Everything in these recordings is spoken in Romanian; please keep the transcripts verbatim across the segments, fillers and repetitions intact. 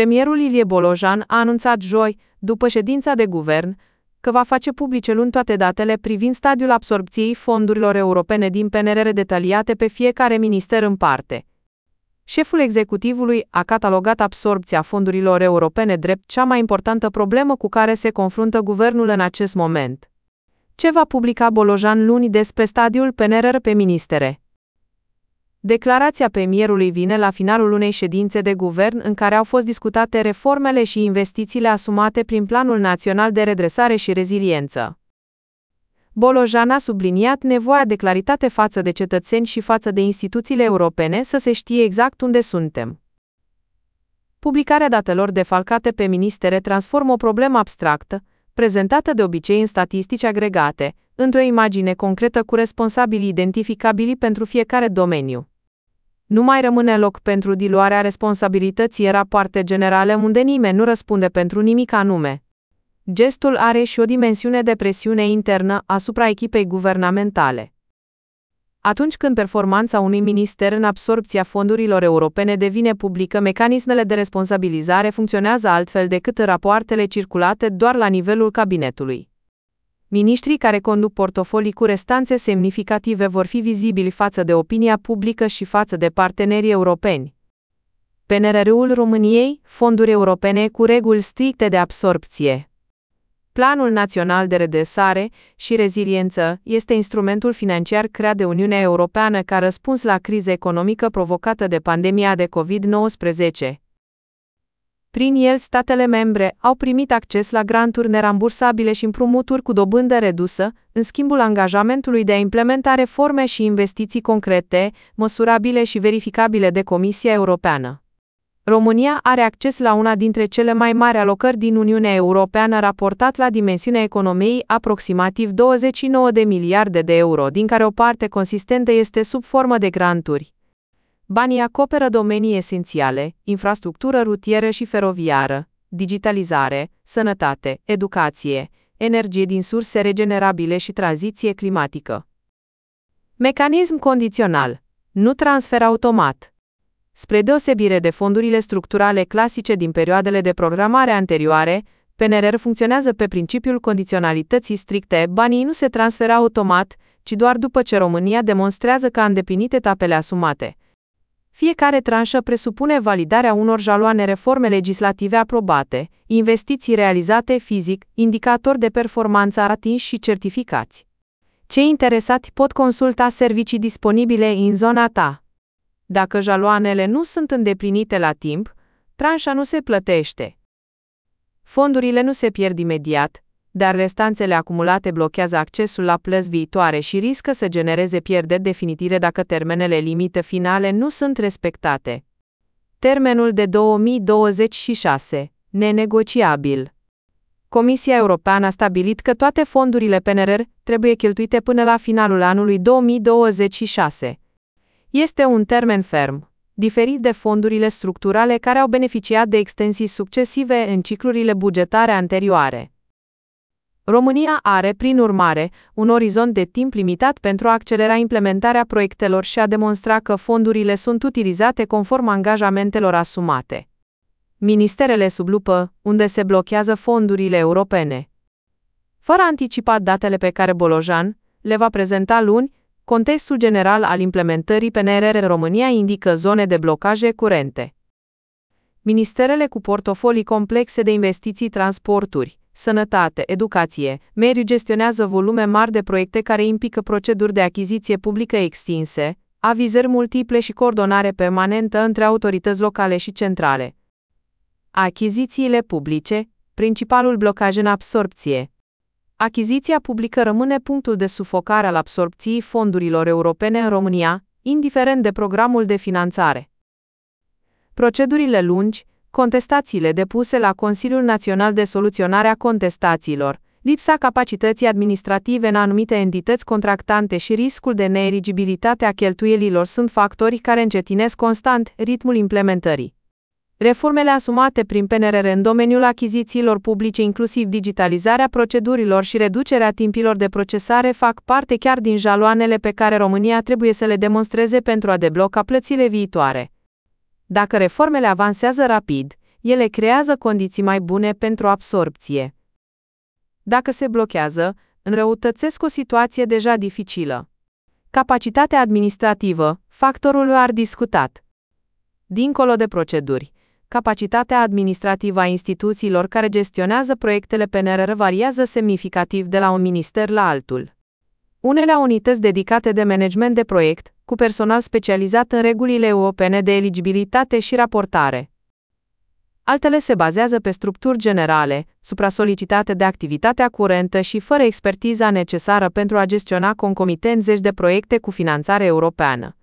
Premierul Ilie Bolojan a anunțat joi, după ședința de guvern, că va face publice luni toate datele privind stadiul absorbției fondurilor europene din P N R R detaliate pe fiecare minister în parte. Șeful executivului a catalogat absorbția fondurilor europene drept cea mai importantă problemă cu care se confruntă guvernul în acest moment. Ce va publica Bolojan luni despre stadiul P N R R pe ministere? Declarația premierului vine la finalul unei ședințe de guvern în care au fost discutate reformele și investițiile asumate prin Planul Național de Redresare și Reziliență. Bolojan a subliniat nevoia de claritate față de cetățeni și față de instituțiile europene să se știe exact unde suntem. Publicarea datelor defalcate pe ministere transformă o problemă abstractă, prezentată de obicei în statistici agregate, într-o imagine concretă cu responsabili identificabili pentru fiecare domeniu. Nu mai rămâne loc pentru diluarea responsabilității în rapoarte generale unde nimeni nu răspunde pentru nimic anume. Gestul are și o dimensiune de presiune internă asupra echipei guvernamentale. Atunci când performanța unui minister în absorbția fondurilor europene devine publică, mecanismele de responsabilizare funcționează altfel decât în rapoartele circulate doar la nivelul cabinetului. Miniștrii care conduc portofolii cu restanțe semnificative vor fi vizibili față de opinia publică și față de partenerii europeni. P N R R-ul României, fonduri europene cu reguli stricte de absorbție. Planul Național de Redresare și Reziliență este instrumentul financiar creat de Uniunea Europeană ca răspuns la criza economică provocată de pandemia de covid nouăsprezece. Prin el, statele membre au primit acces la granturi nerambursabile și împrumuturi cu dobândă redusă, în schimbul angajamentului de a implementa reforme și investiții concrete, măsurabile și verificabile de Comisia Europeană. România are acces la una dintre cele mai mari alocări din Uniunea Europeană raportat la dimensiunea economiei, aproximativ douăzeci și nouă de miliarde de euro, din care o parte consistentă este sub formă de granturi. Banii acoperă domenii esențiale, infrastructură rutieră și feroviară, digitalizare, sănătate, educație, energie din surse regenerabile și tranziție climatică. Mecanism condițional, nu transfer automat. Spre deosebire de fondurile structurale clasice din perioadele de programare anterioare, P N R R funcționează pe principiul condiționalității stricte, banii nu se transferă automat, ci doar după ce România demonstrează că a îndeplinit etapele asumate. Fiecare tranșă presupune validarea unor jaloane, reforme legislative aprobate, investiții realizate fizic, indicatori de performanță atinși și certificați. Cei interesați pot consulta servicii disponibile în zona ta. Dacă jaloanele nu sunt îndeplinite la timp, tranșa nu se plătește. Fondurile nu se pierd imediat, dar restanțele acumulate blochează accesul la plăți viitoare și riscă să genereze pierderi definitive dacă termenele limită finale nu sunt respectate. Termenul de două mii douăzeci și șase, nenegociabil. Comisia Europeană a stabilit că toate fondurile P N R R trebuie cheltuite până la finalul anului două mii douăzeci și șase. Este un termen ferm, diferit de fondurile structurale care au beneficiat de extensii succesive în ciclurile bugetare anterioare. România are, prin urmare, un orizont de timp limitat pentru a accelera implementarea proiectelor și a demonstra că fondurile sunt utilizate conform angajamentelor asumate. Ministerele sub lupă, unde se blochează fondurile europene. Fără a anticipa datele pe care Bolojan le va prezenta luni, contextul general al implementării P N R R în România indică zone de blocaje curente. Ministerele cu portofolii complexe de investiții, transporturi, sănătate, educație, mediu gestionează volume mari de proiecte care implică proceduri de achiziție publică extinse, avizări multiple și coordonare permanentă între autorități locale și centrale. Achizițiile publice, principalul blocaj în absorbție. Achiziția publică rămâne punctul de sufocare al absorbției fondurilor europene în România, indiferent de programul de finanțare. Procedurile lungi, contestațiile depuse la Consiliul Național de Soluționare a Contestațiilor, lipsa capacității administrative în anumite entități contractante și riscul de neeligibilitate a cheltuielilor sunt factori care încetinesc constant ritmul implementării. Reformele asumate prin P N R R în domeniul achizițiilor publice, inclusiv digitalizarea procedurilor și reducerea timpilor de procesare, fac parte chiar din jaloanele pe care România trebuie să le demonstreze pentru a debloca plățile viitoare. Dacă reformele avansează rapid, ele creează condiții mai bune pentru absorpție. Dacă se blochează, înrăutățesc o situație deja dificilă. Capacitatea administrativă, factorul rar discutat. Dincolo de proceduri, capacitatea administrativă a instituțiilor care gestionează proiectele P N R R variază semnificativ de la un minister la altul. Unele au unități dedicate de management de proiect, cu personal specializat în regulile europene de eligibilitate și raportare. Altele se bazează pe structuri generale, supra-solicitate de activitatea curentă și fără expertiza necesară pentru a gestiona concomitent zeci de proiecte cu finanțare europeană.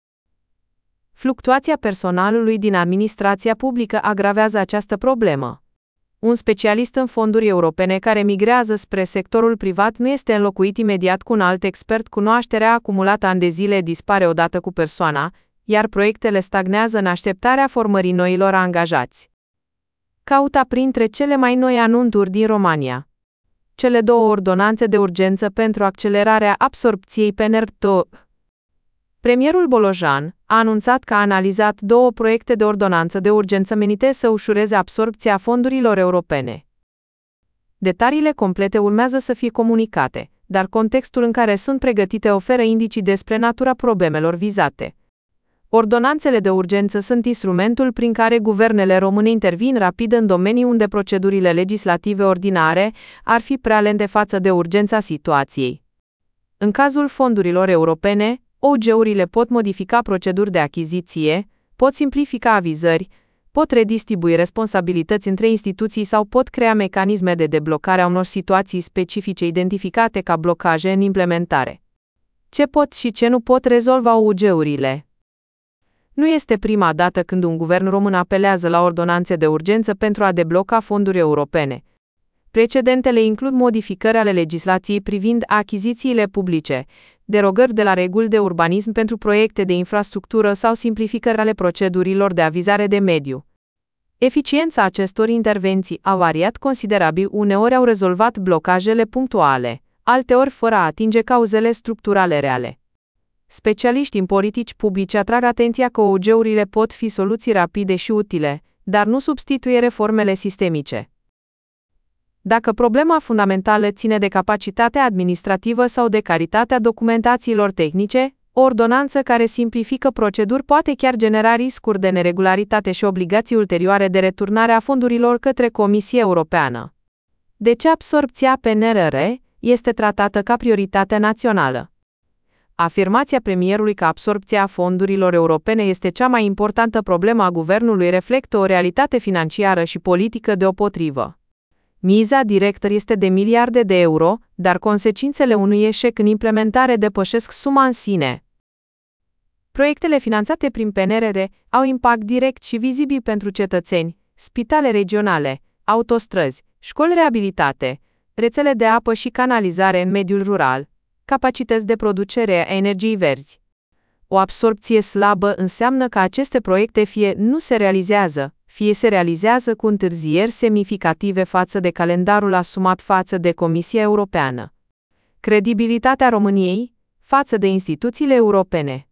Fluctuația personalului din administrația publică agravează această problemă. Un specialist în fonduri europene care migrează spre sectorul privat nu este înlocuit imediat cu un alt expert. Cunoașterea acumulată ani de zile dispare odată cu persoana, iar proiectele stagnează în așteptarea formării noilor angajați. Caută printre cele mai noi anunțuri din România. Cele două ordonanțe de urgență pentru accelerarea absorpției P N R R. Premierul Bolojan a anunțat că a analizat două proiecte de ordonanță de urgență menite să ușureze absorpția fondurilor europene. Detaliile complete urmează să fie comunicate, dar contextul în care sunt pregătite oferă indicii despre natura problemelor vizate. Ordonanțele de urgență sunt instrumentul prin care guvernele române intervin rapid în domenii unde procedurile legislative ordinare ar fi prea lente față de urgența situației. În cazul fondurilor europene, O G-urile pot modifica proceduri de achiziție, pot simplifica avizări, pot redistribui responsabilități între instituții sau pot crea mecanisme de deblocare a unor situații specifice identificate ca blocaje în implementare. Ce pot și ce nu pot rezolva O G-urile? Nu este prima dată când un guvern român apelează la ordonanțe de urgență pentru a debloca fonduri europene. Precedentele includ modificări ale legislației privind achizițiile publice, derogări de la reguli de urbanism pentru proiecte de infrastructură sau simplificări ale procedurilor de avizare de mediu. Eficiența acestor intervenții a variat considerabil, uneori au rezolvat blocajele punctuale, alteori fără a atinge cauzele structurale reale. Specialiștii în politici publice atrag atenția că O G-urile pot fi soluții rapide și utile, dar nu substituie reformele sistemice. Dacă problema fundamentală ține de capacitatea administrativă sau de calitatea documentațiilor tehnice, o ordonanță care simplifică proceduri poate chiar genera riscuri de neregularitate și obligații ulterioare de returnare a fondurilor către Comisia Europeană. De ce absorpția P N R R este tratată ca prioritate națională? Afirmația premierului că absorpția fondurilor europene este cea mai importantă problemă a guvernului reflectă o realitate financiară și politică deopotrivă. Miza directă este de miliarde de euro, dar consecințele unui eșec în implementare depășesc suma în sine. Proiectele finanțate prin P N R R au impact direct și vizibil pentru cetățeni, spitale regionale, autostrăzi, școli reabilitate, rețele de apă și canalizare în mediul rural, capacități de producere a energiei verzi. O absorpție slabă înseamnă că aceste proiecte fie nu se realizează, fie se realizează cu întârzieri semnificative față de calendarul asumat față de Comisia Europeană. Credibilitatea României față de instituțiile europene.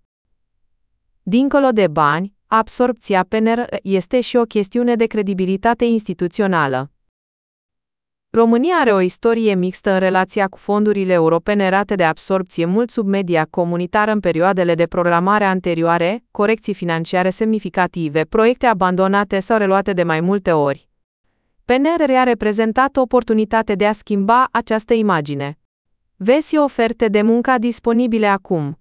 Dincolo de bani, absorpția P N R R este și o chestiune de credibilitate instituțională. România are o istorie mixtă în relația cu fondurile europene, rate de absorpție mult sub media comunitară în perioadele de programare anterioare, corecții financiare semnificative, proiecte abandonate sau reluate de mai multe ori. P N R R a reprezentat o oportunitate de a schimba această imagine. Vezi oferte de muncă disponibile acum.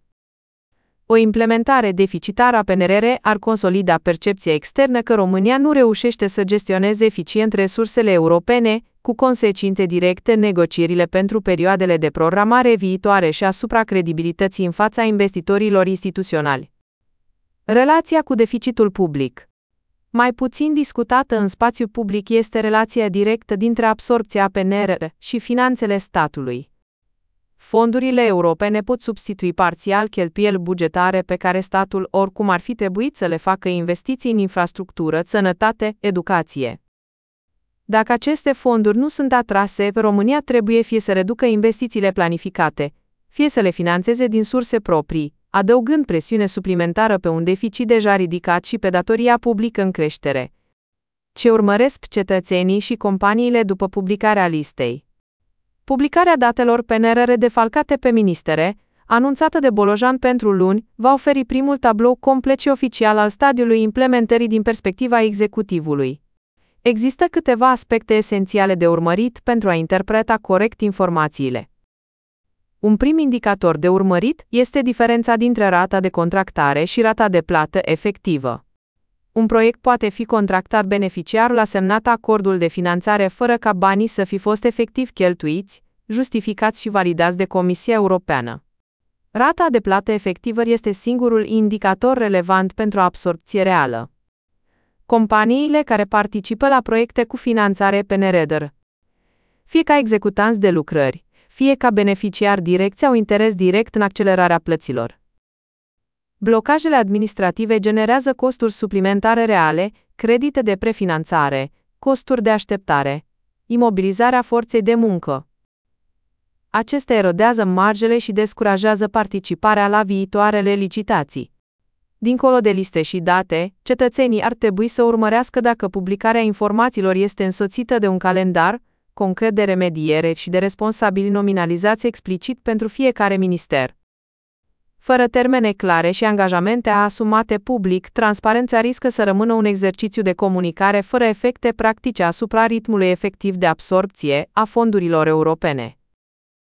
O implementare deficitară a P N R R ar consolida percepția externă că România nu reușește să gestioneze eficient resursele europene, cu consecințe directe în negocierile pentru perioadele de programare viitoare și asupra credibilității în fața investitorilor instituționali. Relația cu deficitul public. Mai puțin discutată în spațiu public este relația directă dintre absorpția P N R R și finanțele statului. Fondurile europene pot substitui parțial cheltuieli bugetare pe care statul oricum ar fi trebuit să le facă investiții în infrastructură, sănătate, educație. Dacă aceste fonduri nu sunt atrase, România trebuie fie să reducă investițiile planificate, fie să le finanțeze din surse proprii, adăugând presiune suplimentară pe un deficit deja ridicat și pe datoria publică în creștere. Ce urmăresc cetățenii și companiile după publicarea listei. Publicarea datelor P N R R defalcate pe ministere, anunțată de Bolojan pentru luni, va oferi primul tablou complet și oficial al stadiului implementării din perspectiva executivului. Există câteva aspecte esențiale de urmărit pentru a interpreta corect informațiile. Un prim indicator de urmărit este diferența dintre rata de contractare și rata de plată efectivă. Un proiect poate fi contractat, beneficiarul a semnat acordul de finanțare fără ca banii să fi fost efectiv cheltuiți, justificați și validați de Comisia Europeană. Rata de plată efectivă este singurul indicator relevant pentru absorbție reală. Companiile care participă la proiecte cu finanțare P N R R, fie ca executanți de lucrări, fie ca beneficiari direcți, au interes direct în accelerarea plăților. Blocajele administrative generează costuri suplimentare reale, credite de prefinanțare, costuri de așteptare, imobilizarea forței de muncă. Acestea erodează marjele și descurajează participarea la viitoarele licitații. Dincolo de liste și date, cetățenii ar trebui să urmărească dacă publicarea informațiilor este însoțită de un calendar concret de remediere și de responsabili nominalizați explicit pentru fiecare minister. Fără termene clare și angajamente asumate public, transparența riscă să rămână un exercițiu de comunicare fără efecte practice asupra ritmului efectiv de absorbție a fondurilor europene.